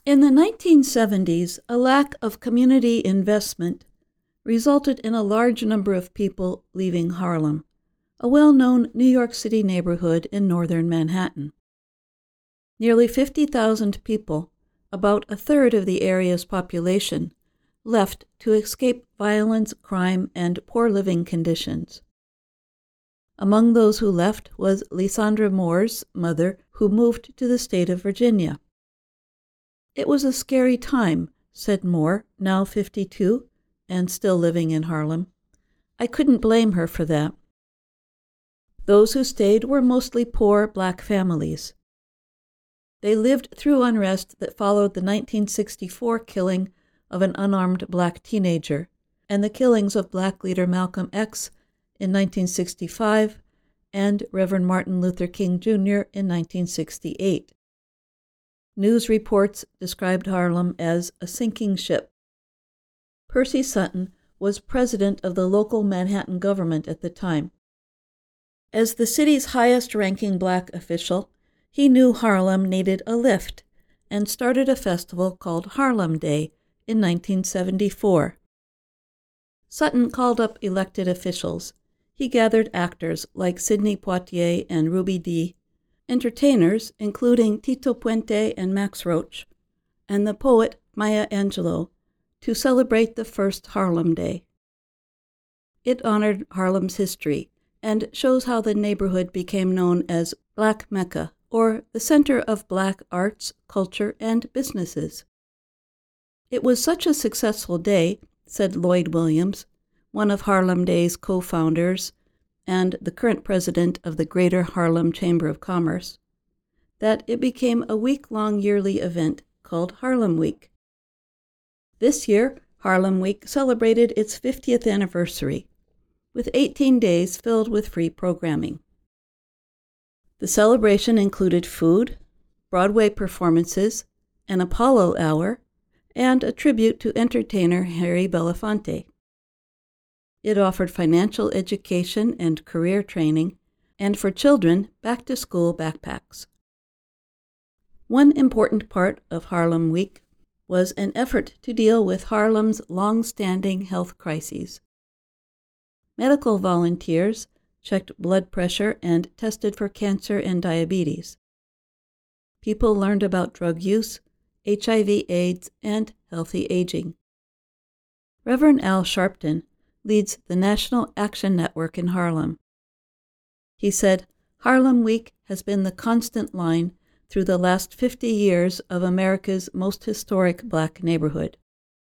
In the 1970s, a lack of community investment resulted in a large number of people leaving Harlem, a well-known New York City neighborhood in northern Manhattan. Nearly 50,000 people, about a third of the area's population, left to escape violence, crime, and poor living conditions. Among those who left was Lysandra Moore's mother, who moved to the state of Virginia. "It was a scary time," said Moore, now 52 and still living in Harlem. "I couldn't blame her for that." Those who stayed were mostly poor black families. They lived through unrest that followed the 1964 killing of an unarmed black teenager and the killings of black leader Malcolm X in 1965 and Reverend Martin Luther King Jr. in 1968. News reports described Harlem as a sinking ship. Percy Sutton was president of the local Manhattan government at the time. As the city's highest-ranking black official, he knew Harlem needed a lift and started a festival called Harlem Day in 1974. Sutton called up elected officials. He gathered actors like Sidney Poitier and Ruby Dee, entertainers including Tito Puente and Max Roach, and the poet Maya Angelou to celebrate the first Harlem Day. It honored Harlem's history and shows how the neighborhood became known as Black Mecca, or the center of black arts, culture, and businesses. "It was such a successful day," said Lloyd Williams, one of Harlem Day's co-founders and the current president of the Greater Harlem Chamber of Commerce, "that it became a week-long yearly event called Harlem Week." This year, Harlem Week celebrated its 50th anniversary, with 18 days filled with free programming. The celebration included food, Broadway performances, an Apollo Hour, and a tribute to entertainer Harry Belafonte. It offered financial education and career training, and for children, back-to-school backpacks. One important part of Harlem Week was an effort to deal with Harlem's long-standing health crises. Medical volunteers checked blood pressure and tested for cancer and diabetes. People learned about drug use, HIV/AIDS, and healthy aging. Reverend Al Sharpton leads the National Action Network in Harlem. He said, "Harlem Week has been the constant line through the last 50 years of America's most historic black neighborhood.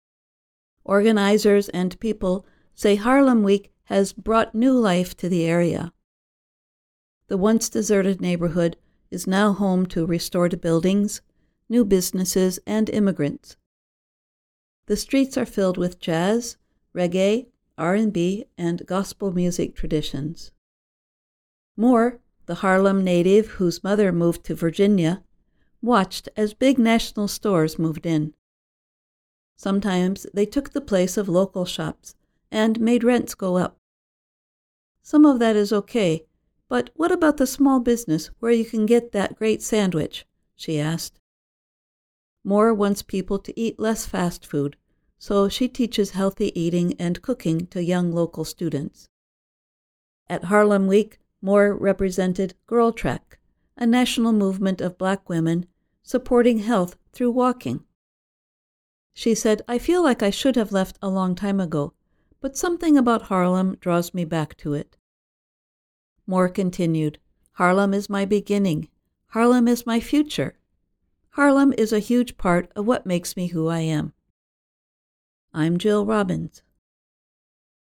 Organizers and people say Harlem Week has brought new life to the area. The once deserted neighborhood is now home to restored buildings, new businesses, and immigrants. The streets are filled with jazz, reggae, R&B, and gospel music traditions." Moore, the Harlem native whose mother moved to Virginia, watched as big national stores moved in. Sometimes they took the place of local shops and made rents go up. "Some of that is okay, but what about the small business where you can get that great sandwich?" she asked. Moore wants people to eat less fast food, so she teaches healthy eating and cooking to young local students. At Harlem Week, Moore represented Girl Trek, a national movement of black women supporting health through walking. She said, "I feel like I should have left a long time ago, but something about Harlem draws me back to it." Moore continued, "Harlem is my beginning. Harlem is my future. Harlem is a huge part of what makes me who I am." I'm Jill Robbins.